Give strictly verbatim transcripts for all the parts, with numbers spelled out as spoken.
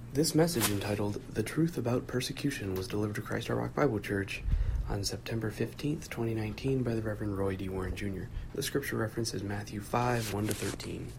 This message, entitled The Truth About Persecution, was delivered to Christ Our Rock Bible Church on September fifteenth, twenty nineteen by the Reverend Roy D. Warren, Junior The scripture reference is Matthew five, one to thirteen.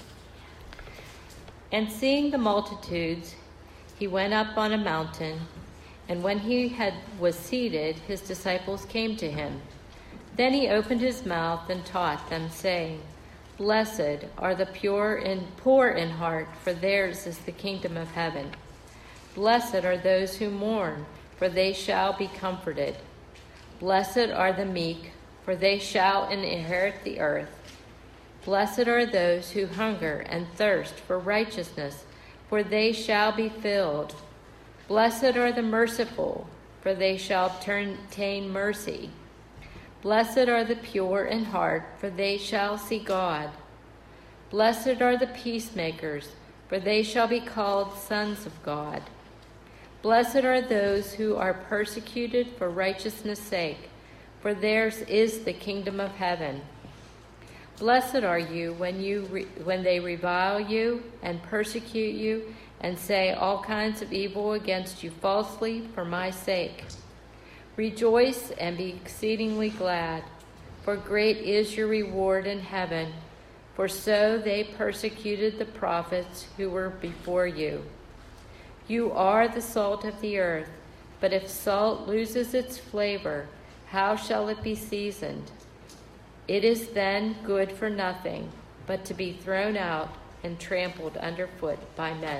And seeing the multitudes, he went up on a mountain, and when he had was seated, his disciples came to him. Then he opened his mouth and taught them, saying, Blessed are the pure and poor in heart, for theirs is the kingdom of heaven. Blessed are those who mourn, for they shall be comforted. Blessed are the meek, for they shall inherit the earth. Blessed are those who hunger and thirst for righteousness, for they shall be filled. Blessed are the merciful, for they shall obtain mercy. Blessed are the pure in heart, for they shall see God. Blessed are the peacemakers, for they shall be called sons of God. Blessed are those who are persecuted for righteousness' sake, for theirs is the kingdom of heaven. Blessed are you when you re- when they revile you and persecute you and say all kinds of evil against you falsely for my sake. Rejoice and be exceedingly glad, for great is your reward in heaven, for so they persecuted the prophets who were before you. You are the salt of the earth, but if salt loses its flavor, how shall it be seasoned? It is then good for nothing, but to be thrown out and trampled underfoot by men.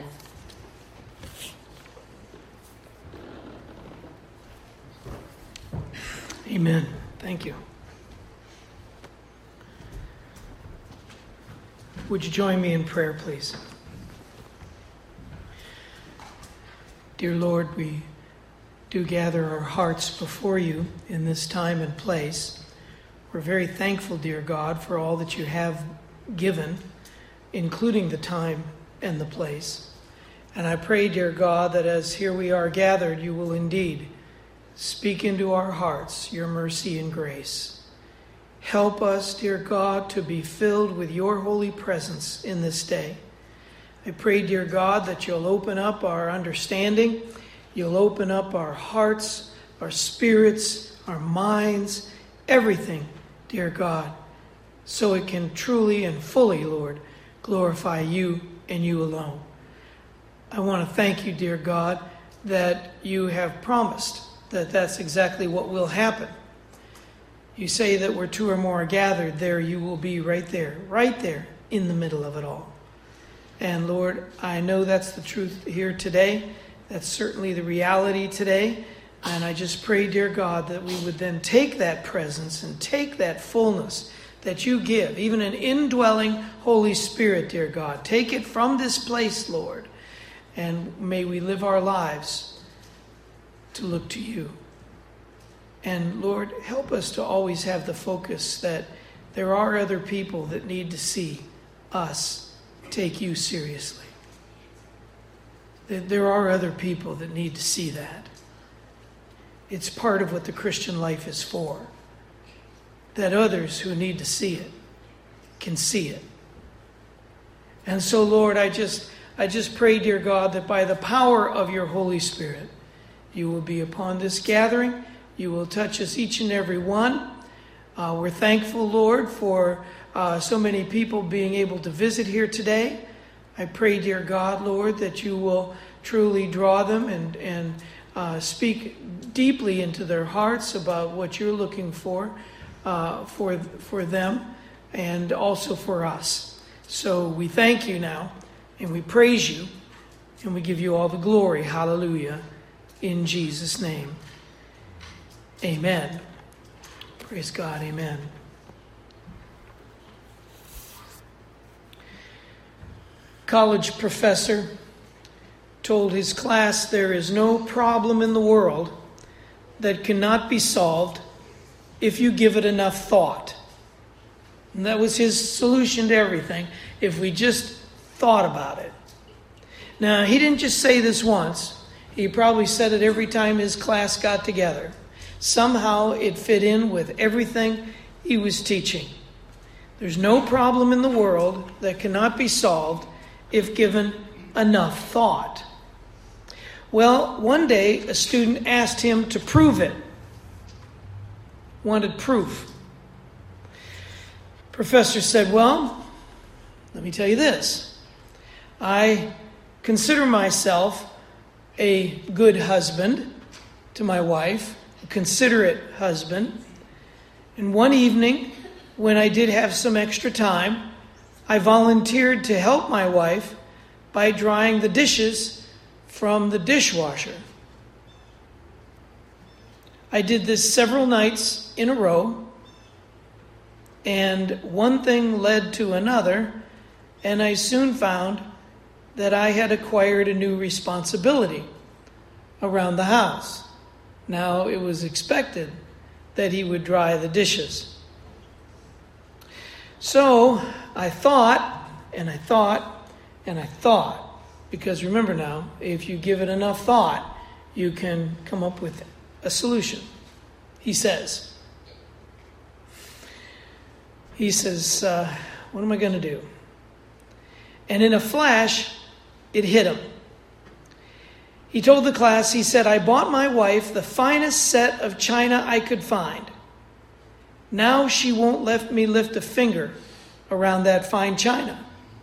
Amen. Thank you. Would you join me in prayer, please? Dear Lord, we do gather our hearts before you in this time and place. We're very thankful, dear God, for all that you have given, including the time and the place. And I pray, dear God, that as here we are gathered, you will indeed speak into our hearts your mercy and grace. Help us, dear God, to be filled with your holy presence in this day. I pray, dear God, that you'll open up our understanding, you'll open up our hearts, our spirits, our minds, everything, dear God, so it can truly and fully, Lord, glorify you and you alone. I want to thank you, dear God, that you have promised that that's exactly what will happen. You say that where two or more are gathered, there you will be right there, right there in the middle of it all. And Lord, I know that's the truth here today. That's certainly the reality today. And I just pray, dear God, that we would then take that presence and take that fullness that you give, even an indwelling Holy Spirit, dear God. Take it from this place, Lord, and may we live our lives to look to you. And Lord, help us to always have the focus that there are other people that need to see us take you seriously. That there are other people that need to see that. It's part of what the Christian life is for. That others who need to see it can see it. And so, Lord, I just I just pray, dear God, that by the power of your Holy Spirit, you will be upon this gathering. You will touch us each and every one. Uh, we're thankful, Lord, for uh, so many people being able to visit here today. I pray, dear God, Lord, that you will truly draw them and, and uh, speak deeply into their hearts about what you're looking for, uh, for, for them and also for us. So we thank you now and we praise you and we give you all the glory. Hallelujah. In Jesus' name. Amen. Praise God. Amen. College professor told his class there is no problem in the world that cannot be solved if you give it enough thought. And that was his solution to everything, if we just thought about it. Now, he didn't just say this once. He probably said it every time his class got together. Somehow it fit in with everything he was teaching. There's no problem in the world that cannot be solved if given enough thought. Well, one day a student asked him to prove it. Wanted proof. Professor said, well, let me tell you this. I consider myself a good husband to my wife, a considerate husband. And one evening, when I did have some extra time, I volunteered to help my wife by drying the dishes from the dishwasher. I did this several nights in a row, and one thing led to another, and I soon found that I had acquired a new responsibility around the house. Now it was expected that he would dry the dishes. So I thought, and I thought, and I thought, because remember now, if you give it enough thought, you can come up with a solution. He says, he says, uh, what am I going to do? And in a flash, it hit him. He told the class, he said, I bought my wife the finest set of china I could find. Now she won't let me lift a finger around that fine china.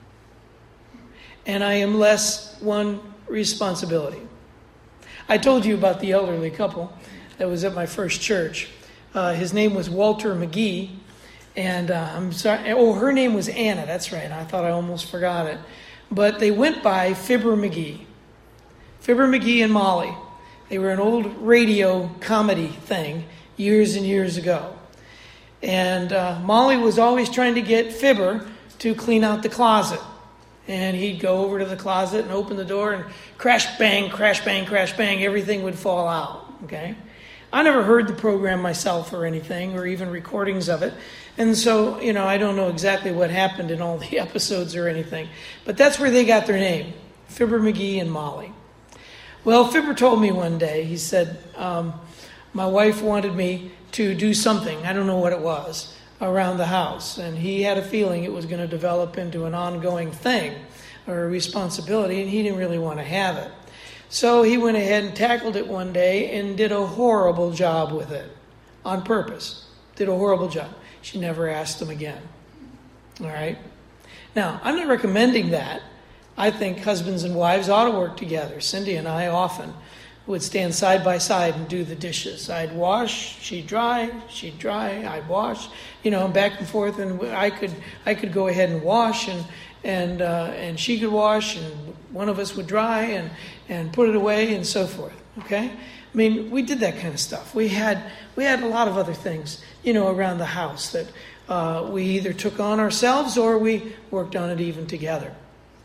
And I am less one responsibility. I told you about the elderly couple that was at my first church. Uh, his name was Walter McGee. And uh, I'm sorry, oh, her name was Anna. That's right. I thought I almost forgot it. But they went by Fibber McGee. Fibber McGee and Molly. They were an old radio comedy thing years and years ago. And uh, Molly was always trying to get Fibber to clean out the closet. And he'd go over to the closet and open the door and crash, bang, crash, bang, crash, bang. Everything would fall out. Okay? I never heard the program myself or anything, or even recordings of it. And so, you know, I don't know exactly what happened in all the episodes or anything. But that's where they got their name, Fibber McGee and Molly. Well, Fibber told me one day, he said, um, my wife wanted me to do something, I don't know what it was, around the house. And he had a feeling it was going to develop into an ongoing thing or a responsibility, and he didn't really want to have it. So he went ahead and tackled it one day and did a horrible job with it on purpose. Did a horrible job. She never asked him again. All right? Now, I'm not recommending that. I think husbands and wives ought to work together. Cindy and I often would stand side by side and do the dishes. I'd wash, she'd dry, she'd dry, I'd wash, you know, back and forth. And I could I could go ahead and wash, and and uh, and she could wash, and one of us would dry and, and put it away and so forth. Okay? I mean, we did that kind of stuff. We had we had a lot of other things, you know, around the house that uh, we either took on ourselves or we worked on it even together.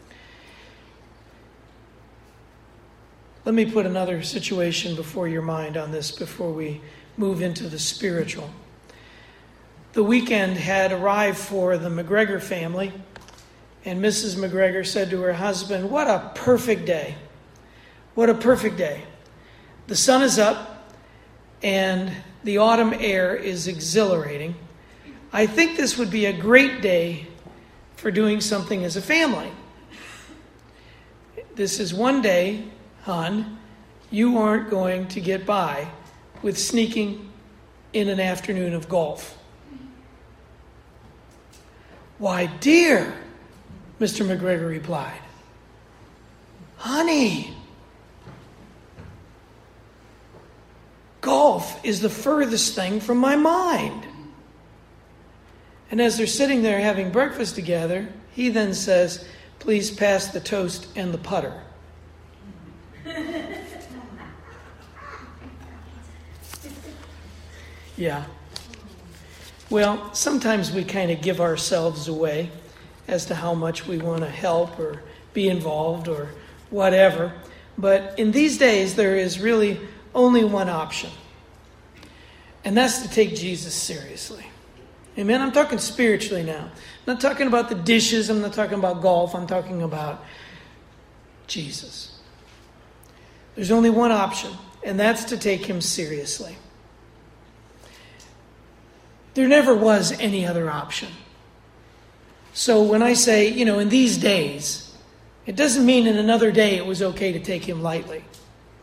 Let me put another situation before your mind on this before we move into the spiritual. The weekend had arrived for the McGregor family, and Missus McGregor said to her husband, "What a perfect day. What a perfect day. The sun is up, and the autumn air is exhilarating. I think this would be a great day for doing something as a family. This is one day, hon, you aren't going to get by with sneaking in an afternoon of golf." "Why, dear," Mister McGregor replied, "honey, golf is the furthest thing from my mind." And as they're sitting there having breakfast together, he then says, "Please pass the toast and the putter." Yeah. Well, sometimes we kind of give ourselves away as to how much we want to help or be involved or whatever. But in these days, there is really only one option. And that's to take Jesus seriously. Amen? I'm talking spiritually now. I'm not talking about the dishes. I'm not talking about golf. I'm talking about Jesus. There's only one option, and that's to take him seriously. There never was any other option. So when I say, you know, in these days, it doesn't mean in another day it was okay to take him lightly.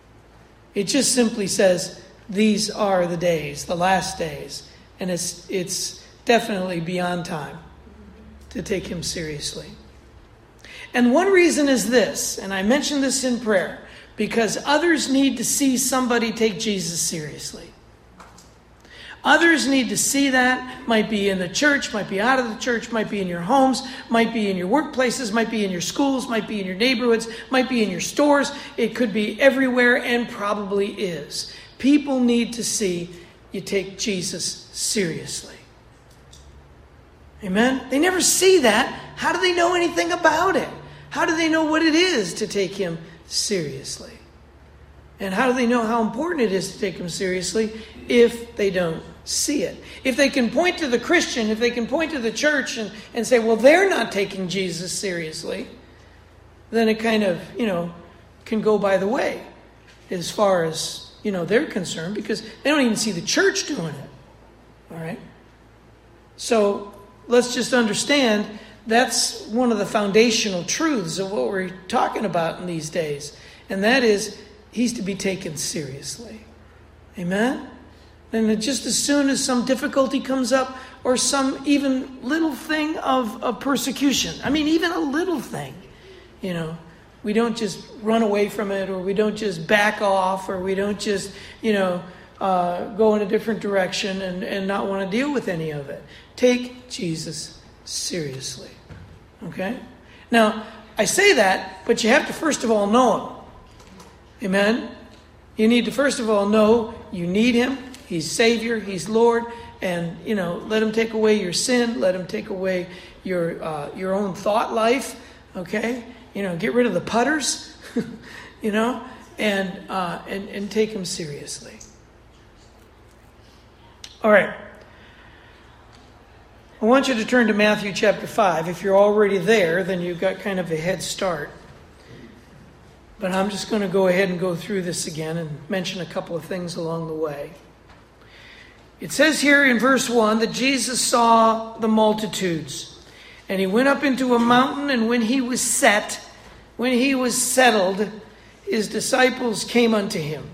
It just simply says, these are the days, the last days. And it's it's definitely beyond time to take him seriously. And one reason is this, and I mentioned this in prayer, because others need to see somebody take Jesus seriously. Others need to see that. Might be in the church, might be out of the church, might be in your homes, might be in your workplaces, might be in your schools, might be in your neighborhoods, might be in your stores. It could be everywhere and probably is. People need to see you take Jesus seriously. Amen? They never see that. How do they know anything about it? How do they know what it is to take him seriously? And how do they know how important it is to take him seriously if they don't see it? If they can point to the Christian, if they can point to the church and, and say, well, they're not taking Jesus seriously, then it kind of, you know, can go by the way as far as, you know, they're concerned, because they don't even see the church doing it. All right? So let's just understand that's one of the foundational truths of what we're talking about in these days. And that is, he's to be taken seriously. Amen? And just as soon as some difficulty comes up, or some even little thing of, of persecution, I mean, even a little thing, you know, we don't just run away from it, or we don't just back off, or we don't just, you know, uh, go in a different direction and, and not want to deal with any of it. Take Jesus seriously. Okay? Now, I say that, but you have to first of all know him. Amen? You need to first of all know you need him. He's Savior. He's Lord. And, you know, let him take away your sin. Let him take away your uh, your own thought life. Okay? You know, get rid of the putters. you know? And, uh, and, and take him seriously. All right. I want you to turn to Matthew chapter five. If you're already there, then you've got kind of a head start. But I'm just going to go ahead and go through this again and mention a couple of things along the way. It says here in verse one that Jesus saw the multitudes, and he went up into a mountain, and when he was set, when he was settled, his disciples came unto him.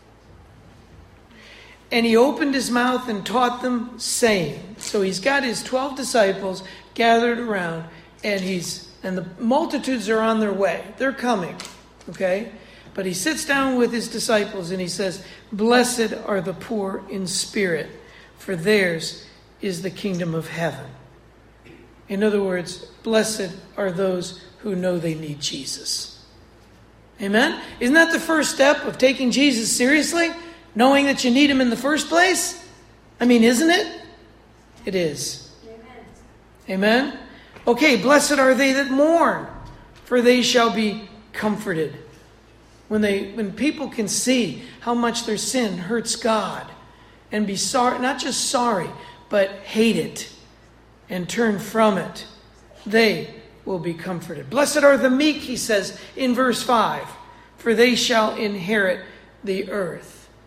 And he opened his mouth and taught them, saying. So he's got his twelve disciples gathered around, and he's and the multitudes are on their way. They're coming. Okay? But he sits down with his disciples and he says, blessed are the poor in spirit, for theirs is the kingdom of heaven. In other words, blessed are those who know they need Jesus. Amen? Isn't that the first step of taking Jesus seriously? Knowing that you need him in the first place? I mean, isn't it? It is. Amen? Amen? Okay, blessed are they that mourn, for they shall be comforted. When they, when people can see how much their sin hurts God, and be sorry, not just sorry, but hate it and turn from it, they will be comforted. Blessed are the meek, he says in verse five, for they shall inherit the earth.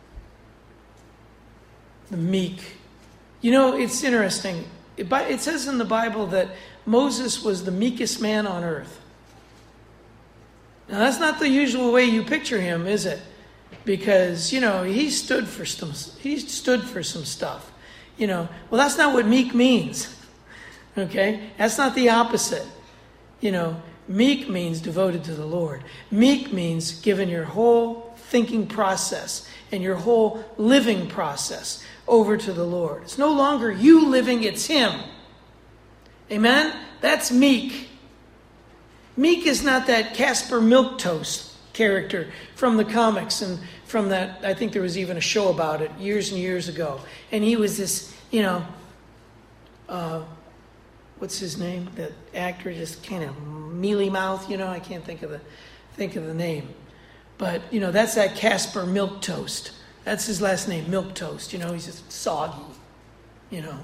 The meek. You know, it's interesting. It, it says in the Bible that Moses was the meekest man on earth. Now, that's not the usual way you picture him, is it? Because, you know, he stood for some, he stood for some stuff. You know, well, that's not what meek means. Okay? That's not the opposite. You know, meek means devoted to the Lord. Meek means giving your whole thinking process and your whole living process over to the Lord. It's no longer you living, it's him. Amen? That's meek. Meek is not that Casper Milquetoast character from the comics and from that, I think there was even a show about it years and years ago. And he was this, you know, uh, what's his name? That actor, just kind of mealy mouth, you know, I can't think of the think of the name. But, you know, that's that Casper Milquetoast. That's his last name, Milquetoast. You know, he's just soggy, you know.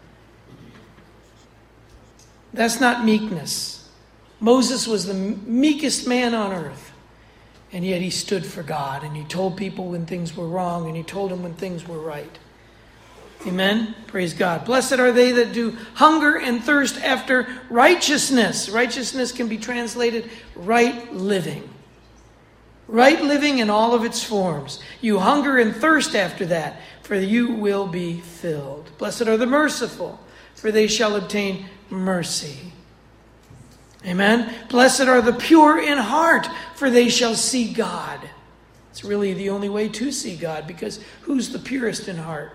That's not meekness. Moses was the meekest man on earth. And yet he stood for God. And he told people when things were wrong. And he told them when things were right. Amen? Praise God. Blessed are they that do hunger and thirst after righteousness. Righteousness can be translated right living. Right living in all of its forms. You hunger and thirst after that, for you will be filled. Blessed are the merciful, for they shall obtain mercy. Amen. Blessed are the pure in heart, for they shall see God. It's really the only way to see God, because who's the purest in heart?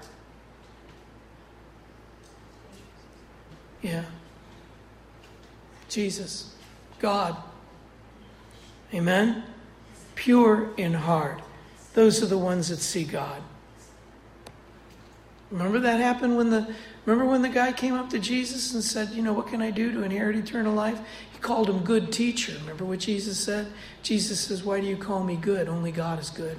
Yeah. Jesus. God. Amen. Pure in heart. Those are the ones that see God. Remember that happened when the remember when the guy came up to Jesus and said, you know, what can I do to inherit eternal life? He called him good teacher. Remember what Jesus said? Jesus says, why do you call me good? Only God is good.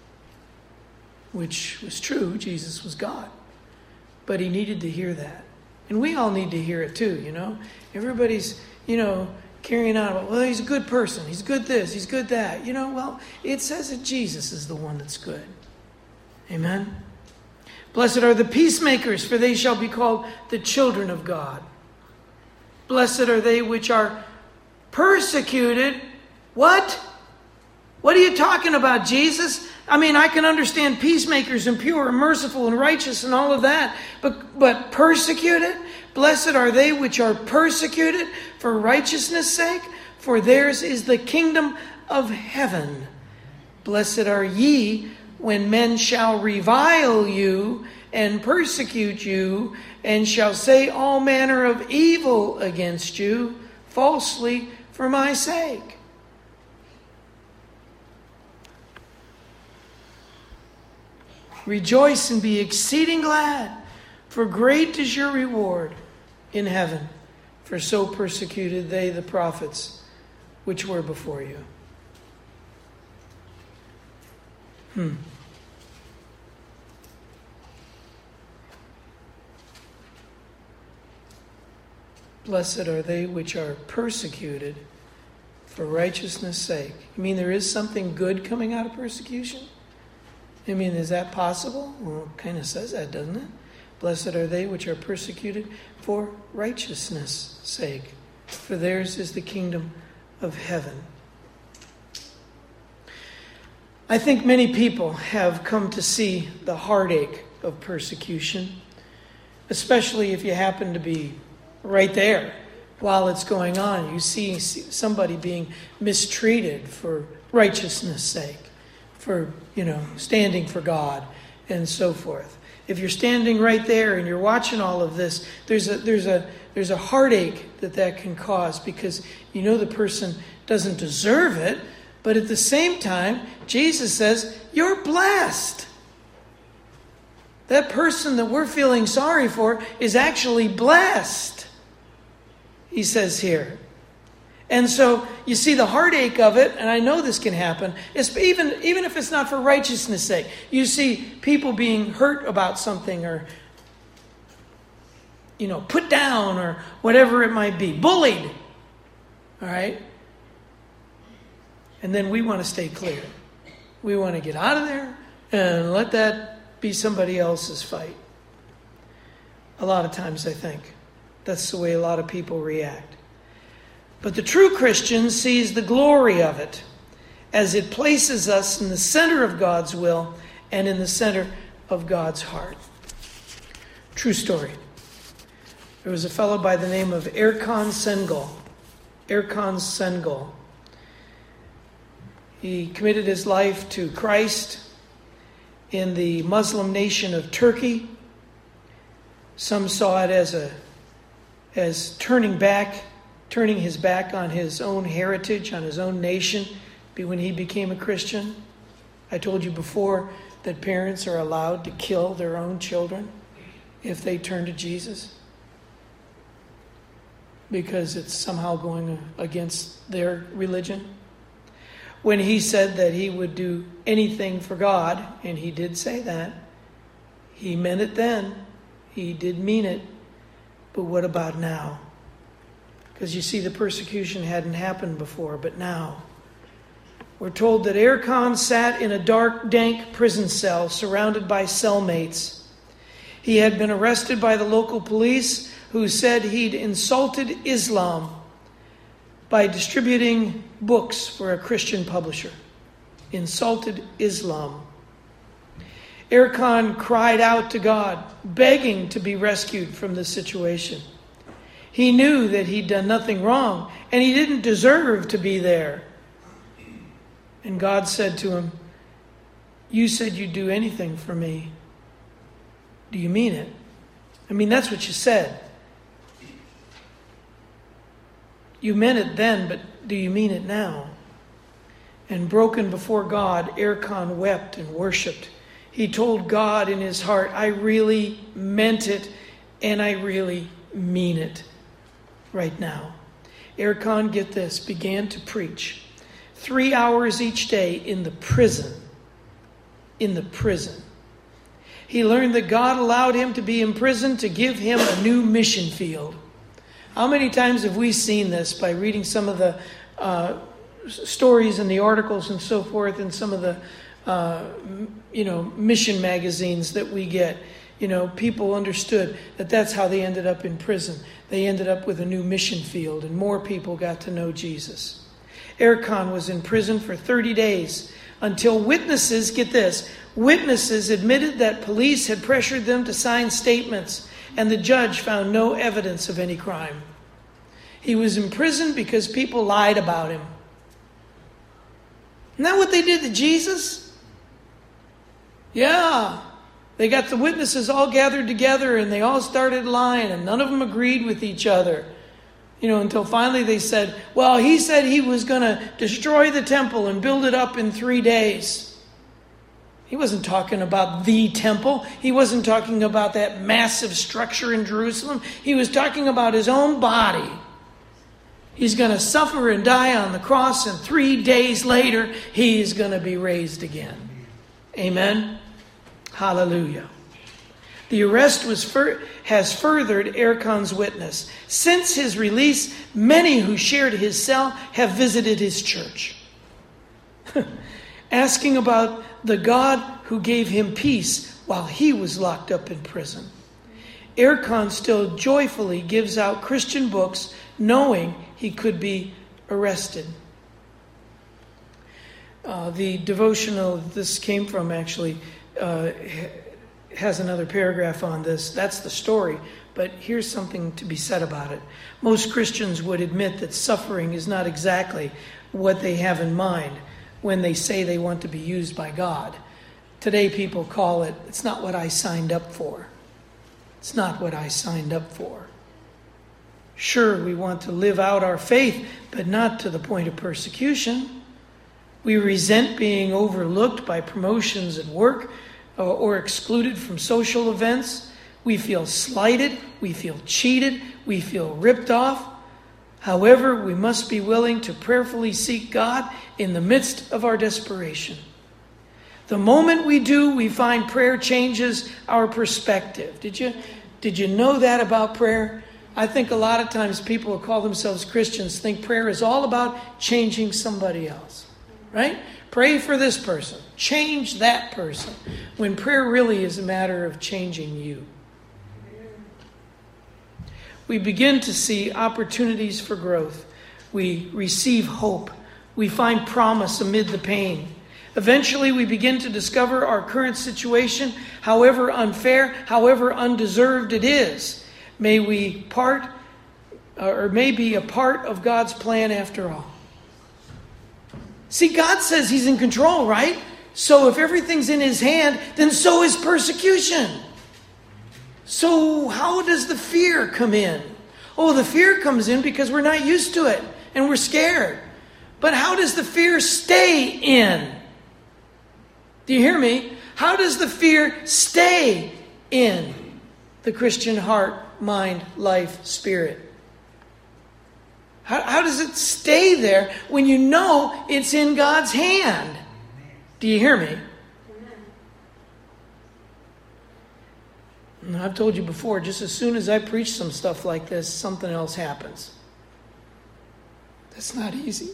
Which was true. Jesus was God. But he needed to hear that. And we all need to hear it too, you know. Everybody's, you know, carrying on about, well, he's a good person. He's good this. He's good that. You know, well, it says that Jesus is the one that's good. Amen. Blessed are the peacemakers, for they shall be called the children of God. Blessed are they which are persecuted. What? What are you talking about, Jesus? I mean, I can understand peacemakers and pure and merciful and righteous and all of that. But, but persecuted? Blessed are they which are persecuted for righteousness' sake, for theirs is the kingdom of heaven. Blessed are ye when men shall revile you and persecute you, and shall say all manner of evil against you falsely for my sake. Rejoice and be exceeding glad, for great is your reward in heaven. For so persecuted they the prophets which were before you. Hmm. Blessed are they which are persecuted for righteousness' sake. You mean there is something good coming out of persecution? I mean, is that possible? Well, it kind of says that, doesn't it? Blessed are they which are persecuted for righteousness' sake, for theirs is the kingdom of heaven. I think many people have come to see the heartache of persecution, especially if you happen to be right there while it's going on. You see somebody being mistreated for righteousness' sake, for, you know, standing for God and so forth. If you're standing right there and you're watching all of this, there's a there's a there's a heartache that that can cause, because you know the person doesn't deserve it, but at the same time, Jesus says, you're blessed. That person that we're feeling sorry for is actually blessed, he says here. And so you see the heartache of it, and I know this can happen, it's even, even if it's not for righteousness' sake. You see people being hurt about something, or, you know, put down, or whatever it might be, bullied. All right? And then we want to stay clear. We want to get out of there and let that be somebody else's fight. A lot of times, I think, that's the way a lot of people react. But the true Christian sees the glory of it as it places us in the center of God's will and in the center of God's heart. True story. There was a fellow by the name of Erkan Sengal. Erkan Sengal. He committed his life to Christ in the Muslim nation of Turkey. Some saw it as a as turning back turning his back on his own heritage, on his own nation, when he became a Christian. I told you before that parents are allowed to kill their own children if they turn to Jesus, because it's somehow going against their religion. When he said that he would do anything for God, and he did say that, he meant it then. He did mean it. But what about now? Because you see, the persecution hadn't happened before, but now. We're told that Erkan sat in a dark, dank prison cell surrounded by cellmates. He had been arrested by the local police, who said he'd insulted Islam by distributing books for a Christian publisher. insulted Islam. Erkan cried out to God, begging to be rescued from the situation. He knew that he'd done nothing wrong, and he didn't deserve to be there. And God said to him, "You said you'd do anything for me. Do you mean it? I mean, that's what you said. You meant it then, but do you mean it now?" And broken before God, Erkan wept and worshipped. He told God in his heart, "I really meant it, and I really mean it right now." Erkan, get this, began to preach three hours each day in the prison. In the prison. He learned that God allowed him to be in prison to give him a new mission field. How many times have we seen this by reading some of the uh, stories and the articles and so forth in some of the uh, you know, mission magazines that we get? You know, people understood that that's how they ended up in prison. They ended up with a new mission field, and more people got to know Jesus. Erkan was in prison for thirty days until witnesses, get this, witnesses admitted that police had pressured them to sign statements, and the judge found no evidence of any crime. He was in prison because people lied about him. Isn't that what they did to Jesus? Yeah. They got the witnesses all gathered together and they all started lying, and none of them agreed with each other. You know, until finally they said, well, he said he was going to destroy the temple and build it up in three days. He wasn't talking about the temple. He wasn't talking about that massive structure in Jerusalem. He was talking about his own body. He's going to suffer and die on the cross, and three days later, he is going to be raised again. Amen? Hallelujah. The arrest was fur- has furthered Erkan's witness. Since his release, many who shared his cell have visited his church, asking about the God who gave him peace while he was locked up in prison. Erkan still joyfully gives out Christian books, knowing he could be arrested. Uh, the devotional this came from actually uh, has another paragraph on this. That's the story, but here's something to be said about it. Most Christians would admit that suffering is not exactly what they have in mind when they say they want to be used by God. Today people call it, it's not what I signed up for. It's not what I signed up for. Sure, we want to live out our faith, but not to the point of persecution. We resent being overlooked by promotions at work or, or excluded from social events. We feel slighted. We feel cheated. We feel ripped off. However, we must be willing to prayerfully seek God in the midst of our desperation. The moment we do, we find prayer changes our perspective. Did you, did you know that about prayer? I think a lot of times people who call themselves Christians think prayer is all about changing somebody else. Right? Pray for this person. Change that person. When prayer really is a matter of changing you. We begin to see opportunities for growth. We receive hope. We find promise amid the pain. Eventually, we begin to discover our current situation, however unfair, however undeserved it is, may we part, or may be a part of God's plan after all. See, God says He's in control, right? So if everything's in His hand, then so is persecution. So how does the fear come in? Oh, the fear comes in because we're not used to it and we're scared. But how does the fear stay in? Do you hear me? How does the fear stay in the Christian heart, mind, life, spirit? How, how does it stay there when you know it's in God's hand? Do you hear me? And I've told you before, just as soon as I preach some stuff like this, something else happens. That's not easy.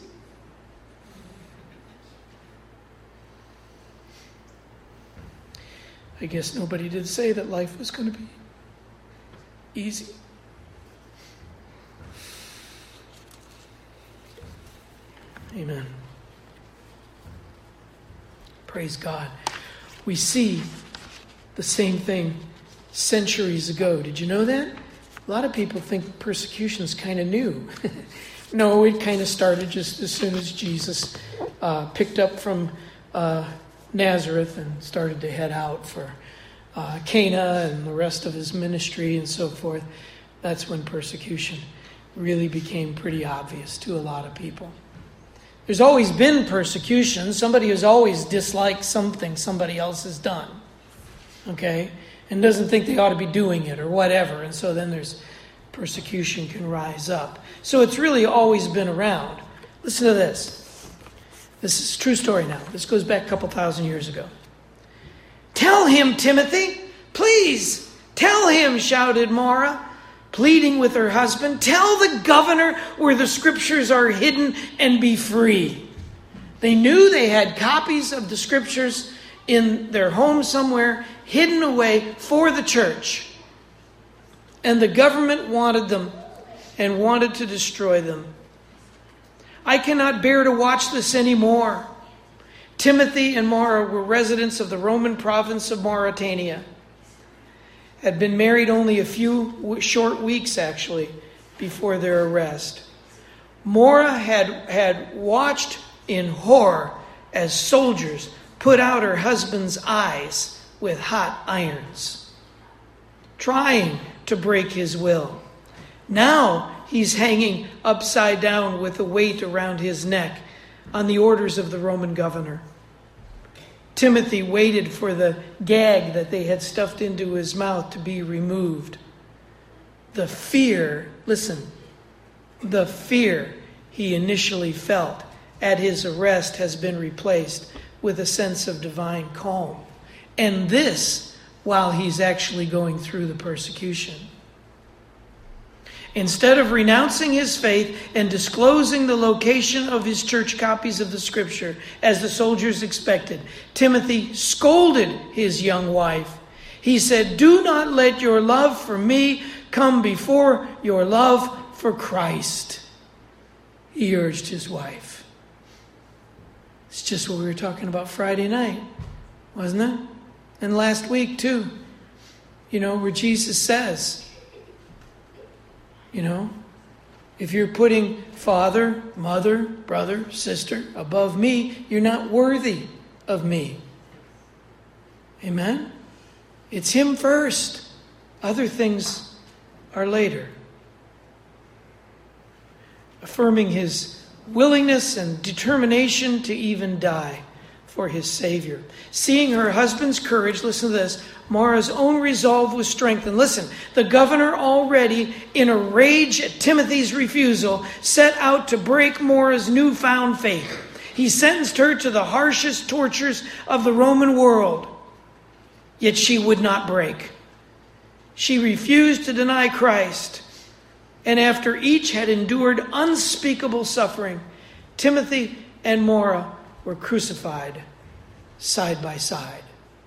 I guess nobody did say that life was going to be easy. Amen. Praise God. We see the same thing centuries ago. Did you know that? A lot of people think persecution is kind of new. No, it kind of started just as soon as Jesus uh, picked up from uh, Nazareth and started to head out for uh, Cana and the rest of his ministry and so forth. That's when persecution really became pretty obvious to a lot of people. There's always been persecution. Somebody has always disliked something somebody else has done. Okay? And doesn't think they ought to be doing it or whatever. And so then there's persecution can rise up. So it's really always been around. Listen to this. This is a true story now. This goes back a couple thousand years ago. Tell him, Timothy. Please, tell him, shouted Maura, pleading with her husband. Tell the governor where the scriptures are hidden and be free. They knew they had copies of the scriptures in their home somewhere, hidden away for the church. And the government wanted them and wanted to destroy them. I cannot bear to watch this anymore. Timothy and Maura were residents of the Roman province of Mauritania. Had been married only a few short weeks, actually, before their arrest. Maura had, had watched in horror as soldiers put out her husband's eyes with hot irons, trying to break his will. Now he's hanging upside down with a weight around his neck on the orders of the Roman governor. Timothy waited for the gag that they had stuffed into his mouth to be removed. The fear, listen, the fear he initially felt at his arrest has been replaced with a sense of divine calm. And this while he's actually going through the persecution. Instead of renouncing his faith and disclosing the location of his church copies of the scripture, as the soldiers expected, Timothy scolded his young wife. He said, "Do not let your love for me come before your love for Christ," he urged his wife. It's just what we were talking about Friday night, wasn't it? And last week too. You know, where Jesus says, you know, if you're putting father, mother, brother, sister above me, you're not worthy of me. Amen? It's him first. Other things are later. Affirming his willingness and determination to even die for his Savior. Seeing her husband's courage, listen to this, Maura's own resolve was strengthened. Listen, the governor, already in a rage at Timothy's refusal, set out to break Maura's newfound faith. He sentenced her to the harshest tortures of the Roman world. Yet she would not break. She refused to deny Christ. And after each had endured unspeakable suffering, Timothy and Maura were crucified side by side.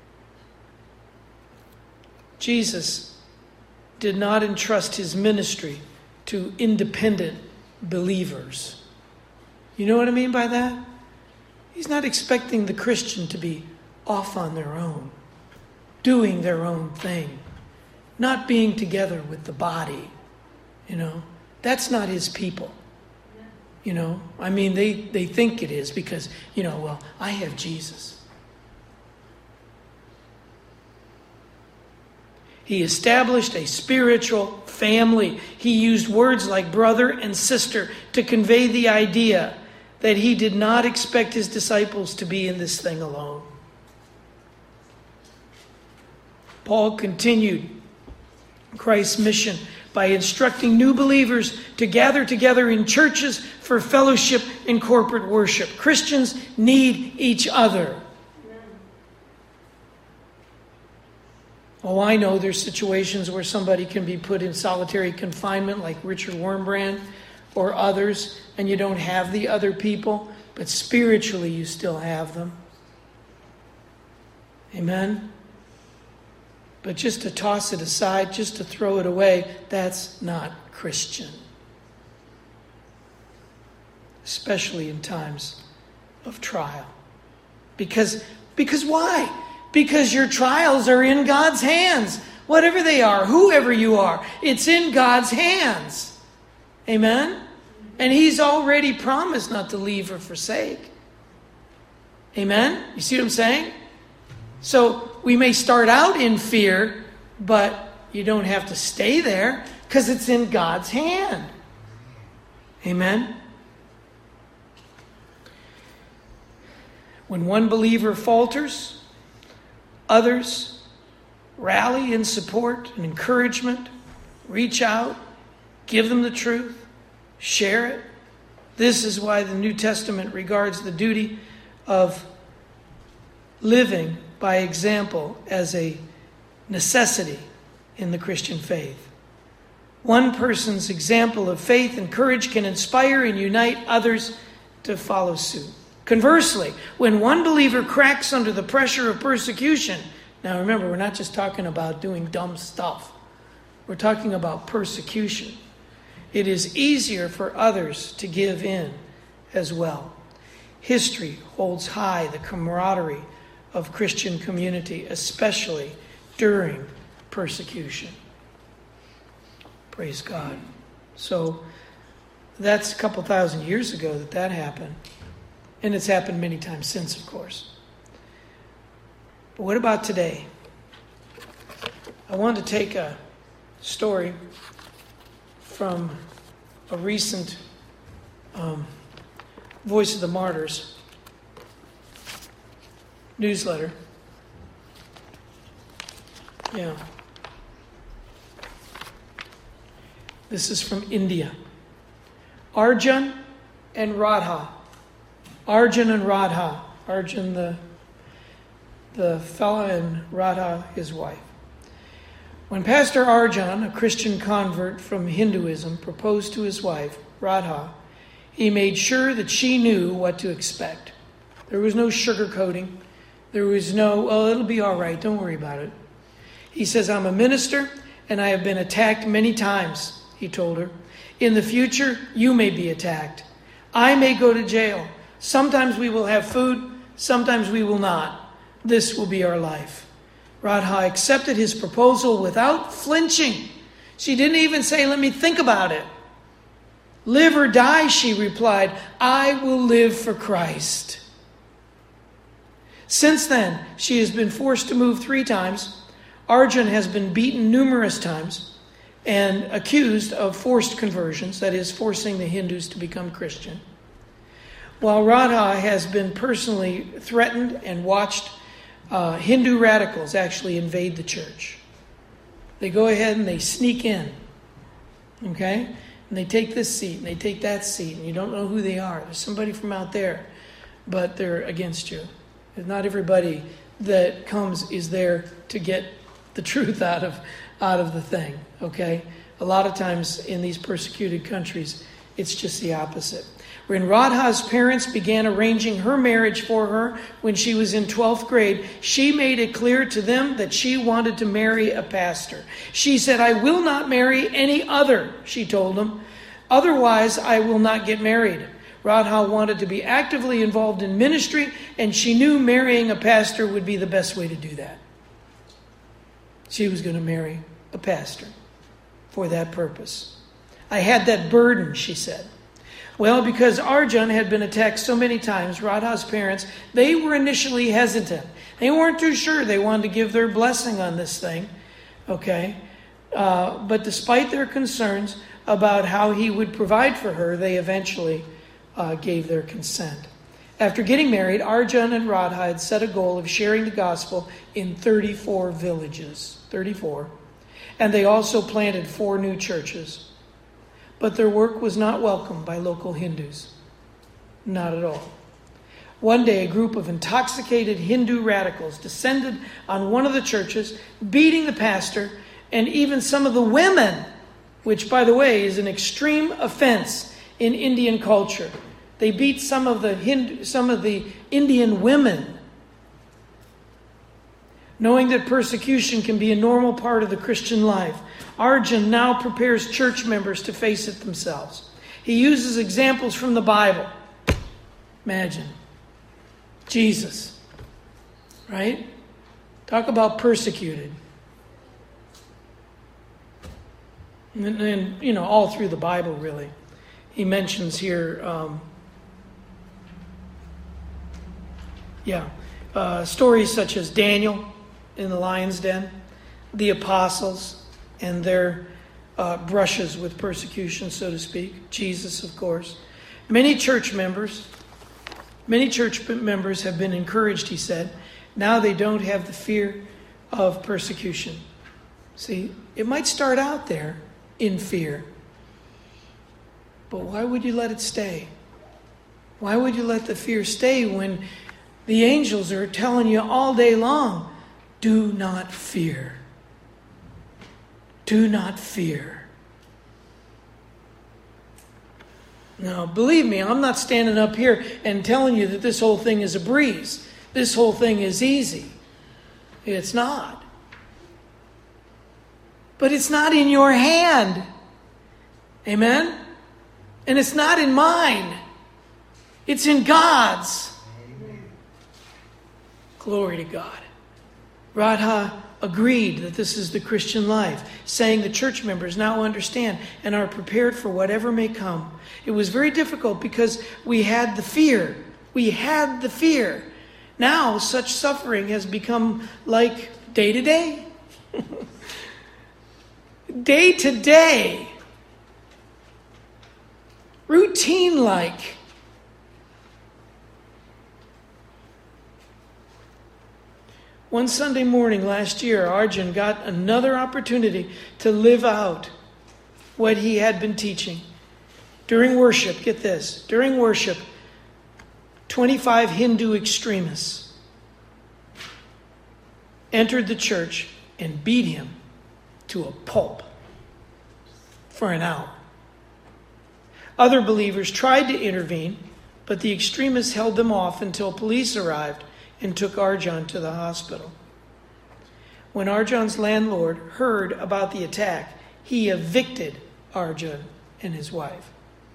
Jesus did not entrust his ministry to independent believers. You know what I mean by that? He's not expecting the Christian to be off on their own, doing their own thing, not being together with the body. You know, that's not his people. You know, I mean, they, they think it is because, you know, well, I have Jesus. He established a spiritual family. He used words like brother and sister to convey the idea that he did not expect his disciples to be in this thing alone. Paul continued Christ's mission by instructing new believers to gather together in churches for fellowship and corporate worship. Christians need each other. Oh, I know there's situations where somebody can be put in solitary confinement like Richard Wurmbrand or others, and you don't have the other people, but spiritually you still have them. Amen? But just to toss it aside, just to throw it away, that's not Christian. Especially in times of trial. Because Because why? Because your trials are in God's hands. Whatever they are, whoever you are, it's in God's hands. Amen? And He's already promised not to leave or forsake. Amen? You see what I'm saying? So we may start out in fear, but you don't have to stay there because it's in God's hand. Amen? When one believer falters, others rally in support and encouragement, reach out, give them the truth, share it. This is why the New Testament regards the duty of living by example as a necessity in the Christian faith. One person's example of faith and courage can inspire and unite others to follow suit. Conversely, when one believer cracks under the pressure of persecution, now remember, we're not just talking about doing dumb stuff. We're talking about persecution. It is easier for others to give in as well. History holds high the camaraderie of Christian community, especially during persecution. Praise God. So that's a couple thousand years ago that that happened. And it's happened many times since, of course. But what about today? I want to take a story from a recent um, Voice of the Martyrs newsletter. Yeah. This is from India. Arjun and Radha. Arjun and Radha. Arjun, the, the fellow, and Radha, his wife. When Pastor Arjun, a Christian convert from Hinduism, proposed to his wife, Radha, he made sure that she knew what to expect. There was no sugarcoating. There was no, oh, it'll be all right, don't worry about it. He says, I'm a minister, and I have been attacked many times, he told her. In the future, you may be attacked. I may go to jail. Sometimes we will have food, sometimes we will not. This will be our life. Radha accepted his proposal without flinching. She didn't even say, let me think about it. Live or die, she replied, I will live for Christ. Since then, she has been forced to move three times. Arjun has been beaten numerous times and accused of forced conversions, that is, forcing the Hindus to become Christian. While Radha has been personally threatened and watched uh, Hindu radicals actually invade the church. They go ahead and they sneak in, okay? And they take this seat and they take that seat, and you don't know who they are. There's somebody from out there, but they're against you. Not everybody that comes is there to get the truth out of out of the thing, okay? A lot of times in these persecuted countries, it's just the opposite. When Radha's parents began arranging her marriage for her when she was in twelfth grade, she made it clear to them that she wanted to marry a pastor. She said, I will not marry any other, she told them. Otherwise, I will not get married. Radha wanted to be actively involved in ministry, and she knew marrying a pastor would be the best way to do that. She was going to marry a pastor for that purpose. I had that burden, she said. Well, because Arjun had been attacked so many times, Radha's parents, they were initially hesitant. They weren't too sure they wanted to give their blessing on this thing, okay? Uh, but despite their concerns about how he would provide for her, they eventually uh, gave their consent. After getting married, Arjun and Radha had set a goal of sharing the gospel in thirty-four villages. thirty-four. And they also planted four new churches. But their work was not welcomed by local Hindus. Not at all. One day, a group of intoxicated Hindu radicals descended on one of the churches, beating the pastor and even some of the women, which, by the way, is an extreme offense in Indian culture. They beat some of the Hindu, some of the Indian women. Knowing that persecution can be a normal part of the Christian life, Arjun now prepares church members to face it themselves. He uses examples from the Bible. Imagine. Jesus. Right? Talk about persecuted. And, and you know, all through the Bible, really. He mentions here, um, yeah, uh, stories such as Daniel in the lion's den, the apostles and their uh, brushes with persecution, so to speak. Jesus, of course. Many church members, many church members have been encouraged, he said. Now they don't have the fear of persecution. See, it might start out there in fear. But why would you let it stay? Why would you let the fear stay when the angels are telling you all day long, do not fear. Do not fear. Now, believe me, I'm not standing up here and telling you that this whole thing is a breeze. This whole thing is easy. It's not. But it's not in your hand. Amen? And it's not in mine. It's in God's. Amen. Glory to God. Radha agreed that this is the Christian life, saying the church members now understand and are prepared for whatever may come. It was very difficult because we had the fear. We had the fear. Now such suffering has become like day to day. Day to day. Routine-like. One Sunday morning last year, Arjun got another opportunity to live out what he had been teaching. During worship, get this, during worship, twenty-five Hindu extremists entered the church and beat him to a pulp for an hour. Other believers tried to intervene, but the extremists held them off until police arrived and took Arjun to the hospital. When Arjun's landlord heard about the attack, he evicted Arjun and his wife.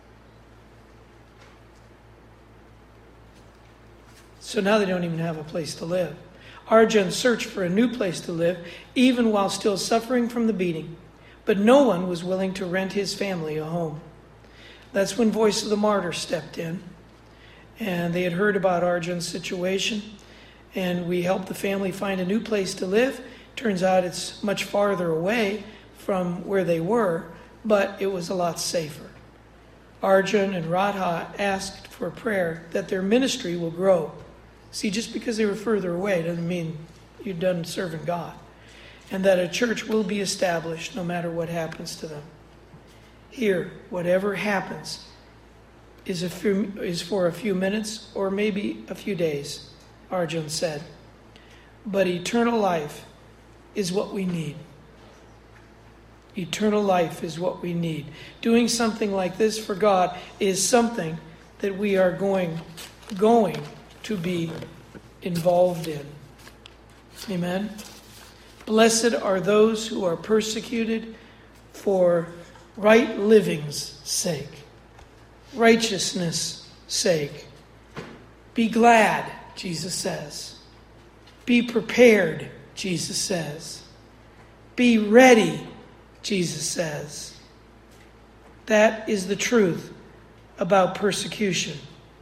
So now they don't even have a place to live. Arjun searched for a new place to live, even while still suffering from the beating. But no one was willing to rent his family a home. That's when Voice of the Martyr stepped in. And they had heard about Arjun's situation. And we helped the family find a new place to live. Turns out it's much farther away from where they were, but it was a lot safer. Arjun and Radha asked for prayer that their ministry will grow. See, just because they were further away doesn't mean you're done serving God. And that a church will be established no matter what happens to them. Here, whatever happens is, a few, is for a few minutes or maybe a few days, Arjun said. But eternal life is what we need. Eternal life is what we need. Doing something like this for God is something that we are going, going to be involved in. Amen? Blessed are those who are persecuted for right living's sake, righteousness' sake. Be glad, Jesus says. Be prepared, Jesus says. Be ready, Jesus says. That is the truth about persecution.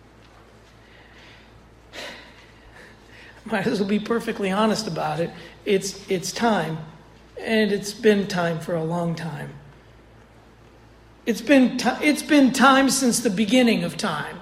Might as well be perfectly honest about it. It's it's time, and it's been time for a long time. It's been t- it's been time since the beginning of time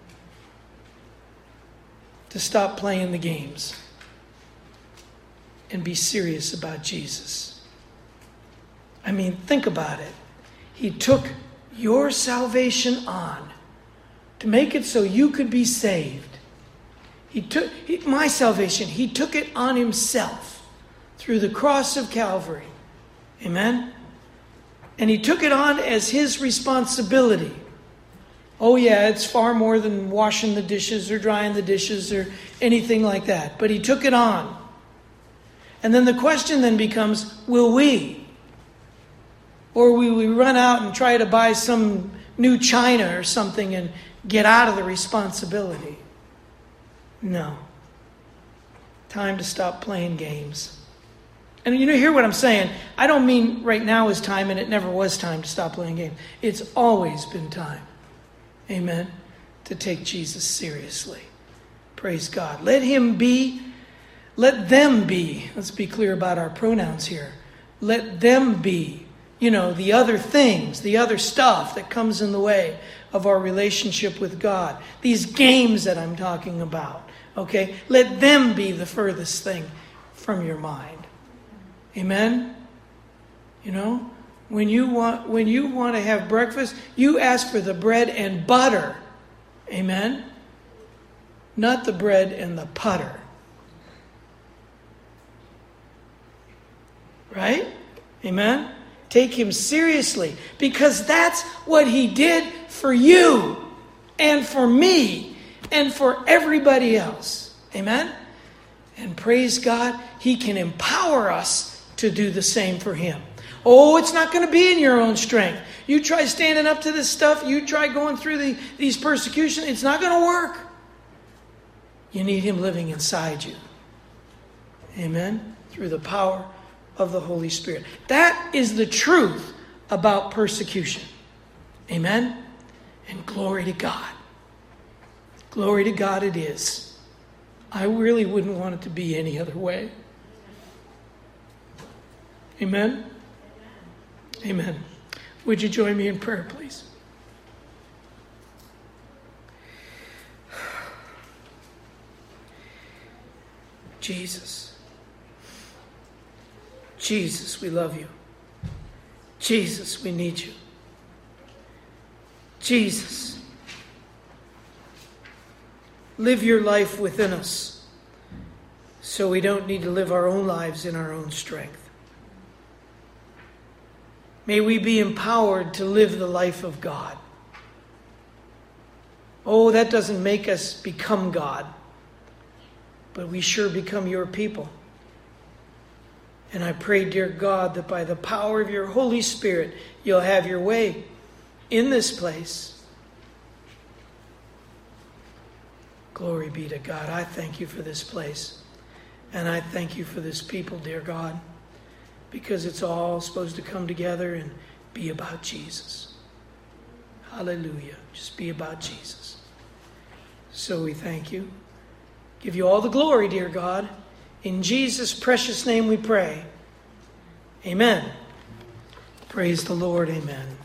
to stop playing the games and be serious about Jesus. I mean, think about it. He took your salvation on to make it so you could be saved. He took he, my salvation, he took it on himself through the cross of Calvary. Amen? And he took it on as his responsibility. Oh yeah, it's far more than washing the dishes or drying the dishes or anything like that. But he took it on. And then the question then becomes, will we? Or will we run out and try to buy some new china or something and get out of the responsibility? No. Time to stop playing games. And you know, hear what I'm saying. I don't mean right now is time and it never was time to stop playing games. It's always been time. Amen. To take Jesus seriously. Praise God. Let him be, let them be. Let's be clear about our pronouns here. Let them be, you know, the other things, the other stuff that comes in the way of our relationship with God. These games that I'm talking about. Okay? Let them be the furthest thing from your mind. Amen? You know, when you want when you want to have breakfast, you ask for the bread and butter. Amen? Not the bread and the putter. Right? Amen? Take him seriously, because that's what he did for you and for me and for everybody else. Amen? And praise God, he can empower us to do the same for him. Oh, it's not going to be in your own strength. You try standing up to this stuff, you try going through the, these persecutions, it's not going to work. You need him living inside you. Amen? Through the power of the Holy Spirit. That is the truth about persecution. Amen? And glory to God. Glory to God it is. I really wouldn't want it to be any other way. Amen? Amen. Would you join me in prayer, please? Jesus. Jesus, we love you. Jesus, we need you. Jesus, live your life within us so we don't need to live our own lives in our own strength. May we be empowered to live the life of God. Oh, that doesn't make us become God, but we sure become your people. And I pray, dear God, that by the power of your Holy Spirit, you'll have your way in this place. Glory be to God. I thank you for this place. And I thank you for this people, dear God, because it's all supposed to come together and be about Jesus. Hallelujah. Just be about Jesus. So we thank you. Give you all the glory, dear God. In Jesus' precious name we pray. Amen. Praise the Lord. Amen.